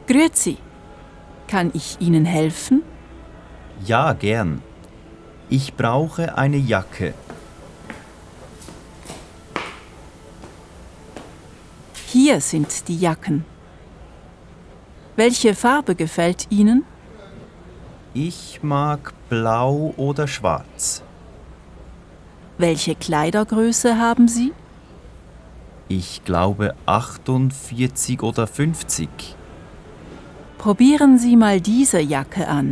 Grüezi. Kann ich Ihnen helfen? Ja, gern. Ich brauche eine Jacke. Hier sind die Jacken. Welche Farbe gefällt Ihnen? Ich mag blau oder schwarz. Welche Kleidergröße haben Sie? Ich glaube 48 oder 50. Probieren Sie mal diese Jacke an.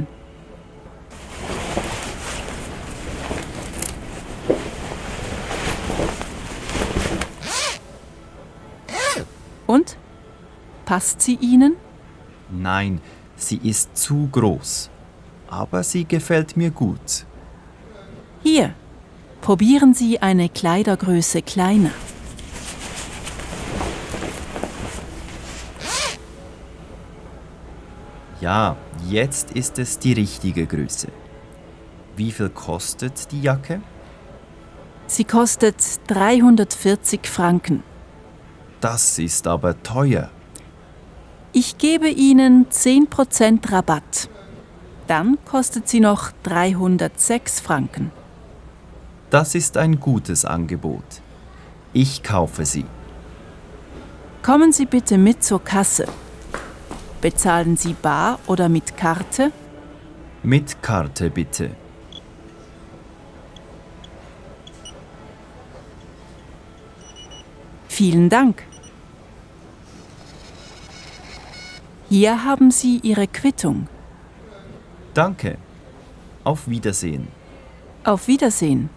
Und? Passt sie Ihnen? Nein, sie ist zu groß. Aber sie gefällt mir gut. Hier, probieren Sie eine Kleidergröße kleiner. Ja, jetzt ist es die richtige Größe. Wie viel kostet die Jacke? Sie kostet 340 Franken. Das ist aber teuer. Ich gebe Ihnen 10% Rabatt. Dann kostet sie noch 306 Franken. Das ist ein gutes Angebot. Ich kaufe sie. Kommen Sie bitte mit zur Kasse. Bezahlen Sie bar oder mit Karte? Mit Karte bitte. Vielen Dank. Hier haben Sie Ihre Quittung. Danke. Auf Wiedersehen. Auf Wiedersehen.